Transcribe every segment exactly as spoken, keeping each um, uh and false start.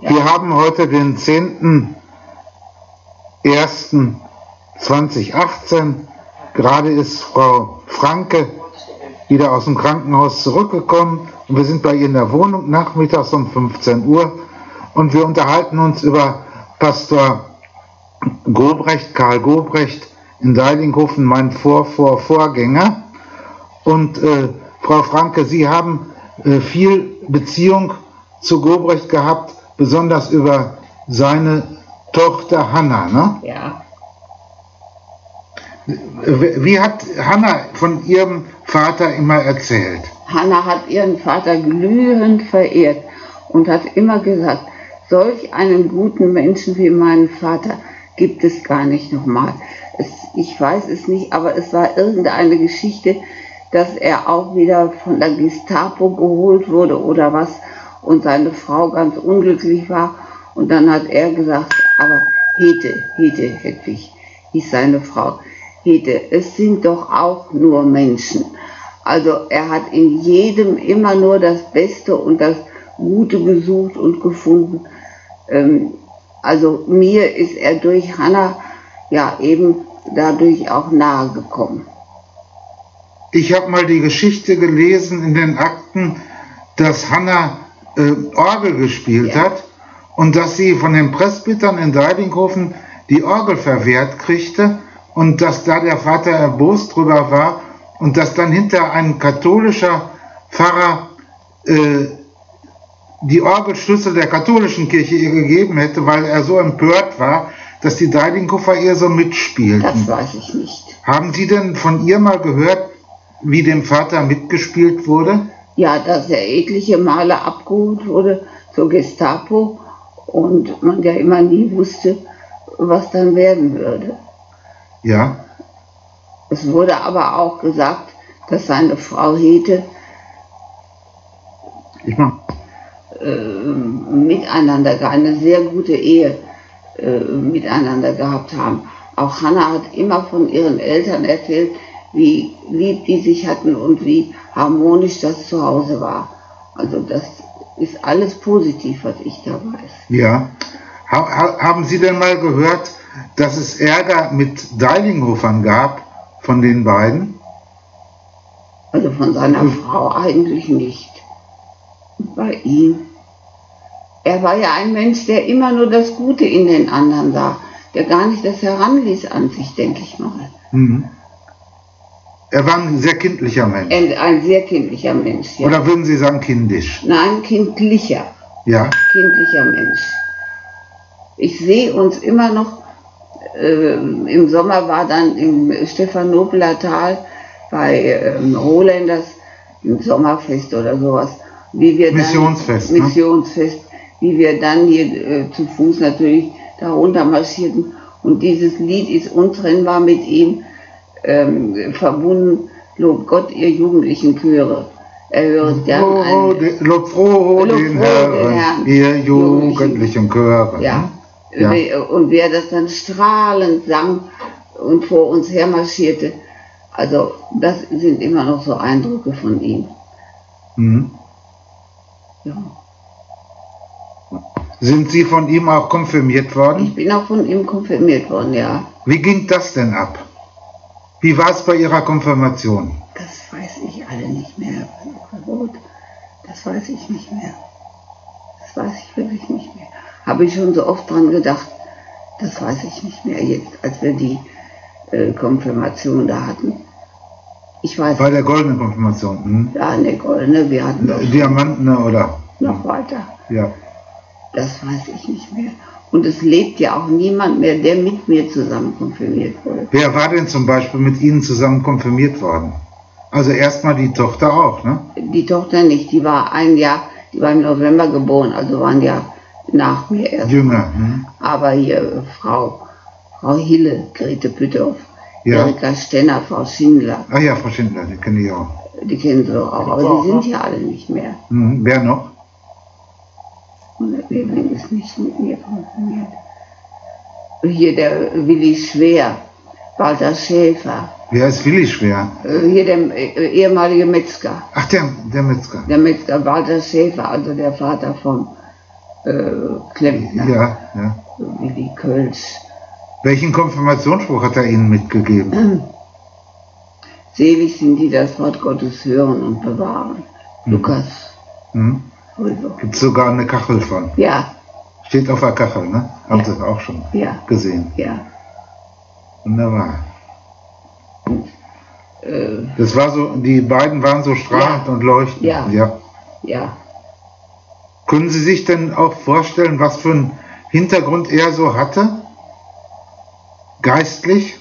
Ja. Wir haben heute den zehnten ersten zweitausendachtzehn. Gerade ist Frau Franke wieder aus dem Krankenhaus zurückgekommen und wir sind bei ihr in der Wohnung nachmittags um fünfzehn Uhr und wir unterhalten uns über Pastor Gobrecht, Karl Gobrecht in Deilinghofen, mein Vor-Vor-Vorgänger. Und äh, Frau Franke, Sie haben äh, viel Beziehung zu Gobrecht gehabt, besonders über seine Tochter Hanna, ne? Ja. Wie hat Hanna von ihrem Vater immer erzählt? Hanna hat ihren Vater glühend verehrt und hat immer gesagt, solch einen guten Menschen wie meinen Vater gibt es gar nicht nochmal. Es, ich weiß es nicht, aber es war irgendeine Geschichte, dass er auch wieder von der Gestapo geholt wurde oder was und seine Frau ganz unglücklich war. Und dann hat er gesagt, aber Hete, Hete Hedwig, hieß seine Frau, Hete, es sind doch auch nur Menschen. Also er hat in jedem immer nur das Beste und das Gute gesucht und gefunden. Ähm, also mir ist er durch Hanna ja eben dadurch auch nahe gekommen. Ich habe mal die Geschichte gelesen in den Akten, dass Hanna äh, Orgel gespielt ja. hat und dass sie von den Presbytern in Deilinghofen die Orgel verwehrt kriegte und dass da der Vater erbost drüber war und dass dann hinter ein katholischer Pfarrer äh, die Orgelschlüssel der katholischen Kirche ihr gegeben hätte, weil er so empört war, dass die Deilinghofer ihr so mitspielten. Das weiß ich nicht. Haben Sie denn von ihr mal gehört, wie dem Vater mitgespielt wurde? Ja, dass er etliche Male abgeholt wurde zur Gestapo und man ja immer nie wusste, was dann werden würde. Ja. Es wurde aber auch gesagt, dass seine Frau Hete ich mach. Äh, miteinander, eine sehr gute Ehe äh, miteinander gehabt haben. Auch Hanna hat immer von ihren Eltern erzählt, wie lieb die sich hatten und wie harmonisch das zu Hause war. Also das ist alles positiv, was ich da weiß. Ja. Ha- haben Sie denn mal gehört, dass es Ärger mit Deilinghofern gab von den beiden? Also von seiner Frau eigentlich nicht. Bei ihm. Er war ja ein Mensch, der immer nur das Gute in den anderen sah, der gar nicht das heranließ an sich, denke ich mal. Mhm. Er war ein sehr kindlicher Mensch. Ein, ein sehr kindlicher Mensch, ja. Oder würden Sie sagen kindisch? Nein, kindlicher. Ja. Kindlicher Mensch. Ich sehe uns immer noch, äh, im Sommer war dann im Stephanopeler Tal bei ähm, Roländers ein Sommerfest oder sowas. Wie wir dann, Missionsfest. Missionsfest, ne? Wie wir dann hier äh, zu Fuß natürlich darunter marschierten. Und dieses Lied ist untrennbar mit ihm ähm, verbunden. Lob Gott, ihr jugendlichen Chöre. Er hört gern oh, ein, Lob froh Lob den froh Herrn, den Herrn, ihr jugendlichen Chöre. Ja. Ja. Und wer das dann strahlend sang und vor uns her marschierte, also das sind immer noch so Eindrücke von ihm. Mhm. Ja. Sind Sie von ihm auch konfirmiert worden? Ich bin auch von ihm konfirmiert worden, ja. Wie ging das denn ab? Wie war es bei Ihrer Konfirmation? Das weiß ich alle nicht mehr. Das weiß ich nicht mehr. Das weiß ich wirklich nicht mehr. Habe ich schon so oft dran gedacht, das weiß ich nicht mehr jetzt, als wir die äh, Konfirmation da hatten. Ich weiß. Bei der goldenen Konfirmation? Hm? Ja, eine goldene, wir hatten noch Diamantene oder? Noch weiter. Ja. Das weiß ich nicht mehr. Und es lebt ja auch niemand mehr, der mit mir zusammen konfirmiert wurde. Wer war denn zum Beispiel mit Ihnen zusammen konfirmiert worden? Also erstmal die Tochter auch, ne? Die Tochter nicht, die war ein Jahr, die war im November geboren, also waren ja nach mir erst. Jünger. Hm? Aber hier Frau, Frau Hille, Grete Pütthoff, Ja. Erika Stenner, Frau Schindler. Ah ja, Frau Schindler, die kenne ich auch. Die kennen Sie auch, aber die sind ja alle nicht mehr. Hm. Wer noch? Und der Willing ist nicht mit mir konfirmiert. Hier der Willi Schwer, Walter Schäfer. Wer ist Willi Schwer? Hier der äh, ehemalige Metzger. Ach, der, der Metzger. Der Metzger Walter Schäfer, also der Vater vom äh, Klempner, Ja, ja. wie die Kölsch. Welchen Konfirmationsspruch hat er Ihnen mitgegeben? Selig sind die, das Wort Gottes hören und bewahren. Mhm. Lukas. Mhm. Also. Gibt es sogar eine Kachel von. Ja. Steht auf der Kachel, ne? Haben Ja. Sie auch schon Ja. gesehen. Ja. Wunderbar. Und, äh, Das war so, die beiden waren so strahlend Ja. und leuchtend. Ja. Ja. ja. Können Sie sich denn auch vorstellen, was für einen Hintergrund er so hatte? Geistlich?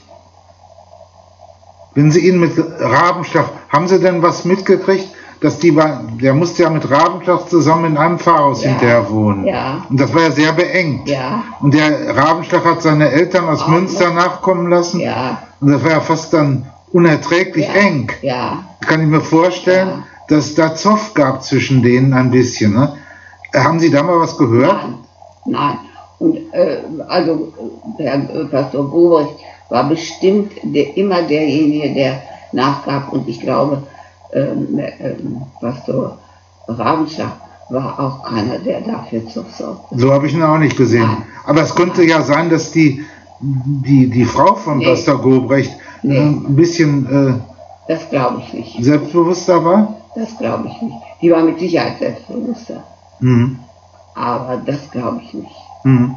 Wenn Sie ihn mit Rabenschlag, haben Sie denn was mitgekriegt, dass die, der musste ja mit Rabenschlag zusammen in einem Pfarrhaus Ja. hinterher wohnen. Ja. Und das war ja sehr beengt. Ja. Und der Rabenschlag hat seine Eltern aus Auch Münster noch. nachkommen lassen. Ja. Und das war ja fast dann unerträglich Ja. eng. Ja. Kann ich mir vorstellen, Ja. dass es da Zoff gab zwischen denen ein bisschen. Ne? Haben Sie da mal was gehört? Nein. Nein. Und äh, also Herr äh, Pastor Gobrecht war bestimmt der, immer derjenige, der nachgab. Und ich glaube, ähm, ähm, Pastor Rabenschlag war auch keiner, der dafür Zoff sorgte. So habe ich ihn auch nicht gesehen. Nein. Aber es könnte Nein. ja sein, dass die, die, die Frau von Nee. Pastor Gobrecht Nee. äh, ein bisschen Das glaube ich nicht. äh, selbstbewusster war. Das glaube ich nicht. Die war mit Sicherheit selbstbewusster. Mhm. Aber das glaube ich nicht. Mhm.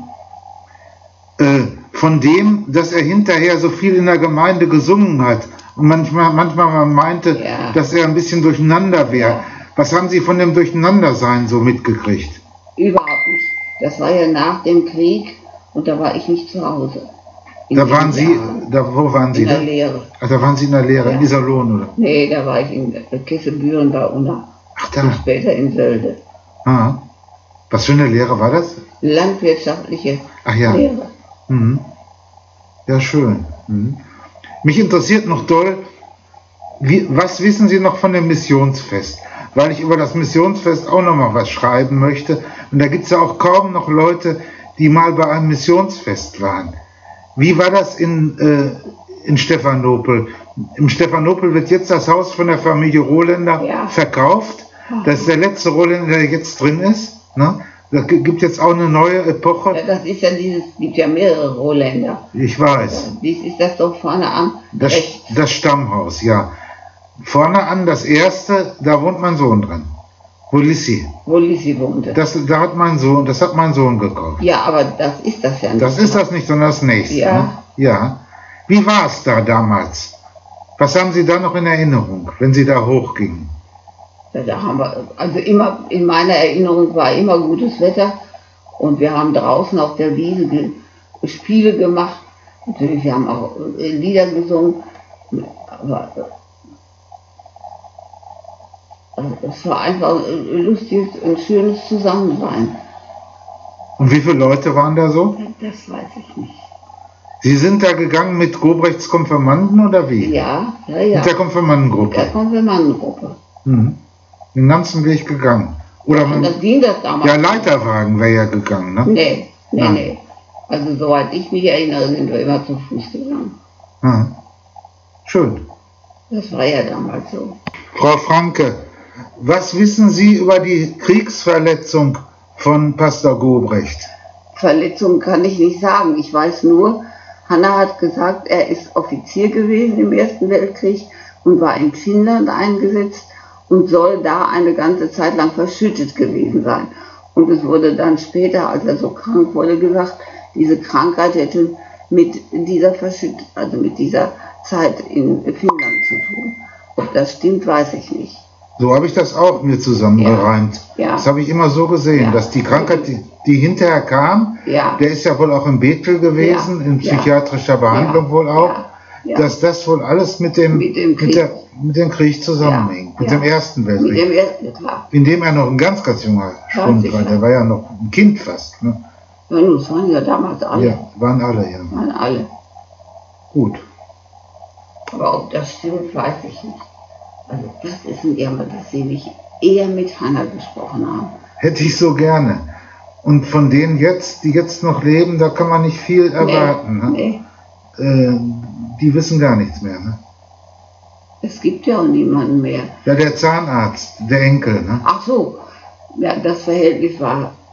Äh, von dem, dass er hinterher so viel in der Gemeinde gesungen hat und manchmal, manchmal man meinte, Ja. dass er ein bisschen durcheinander wäre. Ja. Was haben Sie von dem Durcheinandersein so mitgekriegt? Überhaupt nicht. Das war ja nach dem Krieg und da war ich nicht zu Hause. In Da den waren Sie, Jahren. da, wo waren Sie In der da? Lehre. Ach, da waren Sie in der Lehre, Ja. in Iserlohn, oder? Nee, da war ich in Kessebüren bei Unna. Ach, Und da. später in Sölde. Ah. Was für eine Lehre war das? Landwirtschaftliche Ach ja. Lehre. Mhm. Ja, schön. Mhm. Mich interessiert noch doll, wie, was wissen Sie noch von dem Missionsfest? Weil ich über das Missionsfest auch noch mal was schreiben möchte. Und da gibt es ja auch kaum noch Leute, die mal bei einem Missionsfest waren. Wie war das in, äh, in Stephanopel? Im Stephanopel wird jetzt das Haus von der Familie Rohländer Ja. verkauft. Das ist der letzte Rohländer, der jetzt drin ist. Ne? Da gibt jetzt auch eine neue Epoche. Ja, das ist ja dieses, gibt ja mehrere Rohländer. Ich weiß. Dies ist das doch vorne an. Das, rechts. das Stammhaus, ja. Vorne an, das erste, da wohnt mein Sohn drin. Wo Lissi. Wo Lissi wohnte. Das, da hat mein Sohn, das hat mein Sohn gekauft. Ja, aber das ist das ja nicht. Das ist das nicht, sondern das nächste. Ja. Ne? Ja. Wie war es da damals? Was haben Sie da noch in Erinnerung, wenn Sie da hochgingen? Ja, da haben wir, also immer, in meiner Erinnerung war immer gutes Wetter und wir haben draußen auf der Wiese ge Spiele gemacht. Natürlich, wir haben auch äh, Lieder gesungen, aber äh, es war einfach ein lustiges und schönes Zusammensein. Und wie viele Leute waren da so? Das weiß ich nicht. Sie sind da gegangen mit Gobrechts Konfirmanden oder wie? Ja, ja, ja. Mit der Konfirmandengruppe? Der Konfirmandengruppe. Mhm. Den ganzen Weg gegangen. Oder Und mit, das ging das damals. ja, Leiterwagen wäre ja gegangen, ne? Nee, nee, Nein. nee. Also soweit ich mich erinnere, sind wir immer zu Fuß gegangen. Ja. Schön. Das war ja damals so. Frau Franke, was wissen Sie über die Kriegsverletzung von Pastor Gobrecht? Verletzung kann ich nicht sagen. Ich weiß nur, Hanna hat gesagt, er ist Offizier gewesen im Ersten Weltkrieg und war in Finnland eingesetzt und soll da eine ganze Zeit lang verschüttet gewesen sein. Und es wurde dann später, als er so krank wurde, gesagt, diese Krankheit hätte mit dieser Verschütt also mit dieser Zeit in Finnland zu tun. Ob das stimmt, weiß ich nicht. So habe ich das auch mir zusammengereimt. Ja. Ja. Das habe ich immer so gesehen, Ja. dass die Krankheit, die, die hinterher kam, Ja. der ist ja wohl auch in Bethel gewesen, Ja. in Ja. psychiatrischer Behandlung Ja. wohl auch, Ja. Ja. dass das wohl alles mit dem, Mit dem Krieg. mit der, mit dem Krieg zusammenhing, Ja. mit Ja. dem Ersten Mit Weltkrieg. dem ersten, klar. In dem er noch ein ganz, ganz junger Schwund sicher. war. Der war ja noch ein Kind fast. Ne? Ja, nun, das waren ja damals alle. Ja, waren alle, ja. Waren alle. Gut. Aber ob das stimmt, weiß ich nicht. Also das ist ein Irrtum, dass Sie nicht eher mit Hanna gesprochen haben. Hätte ich so gerne. Und von denen jetzt, die jetzt noch leben, da kann man nicht viel erwarten. Ne? Nee, Äh, die wissen gar nichts mehr. Ne? es gibt ja auch niemanden mehr. Ja, der Zahnarzt, der Enkel. Ne? Ach so, ja, das Verhältnis war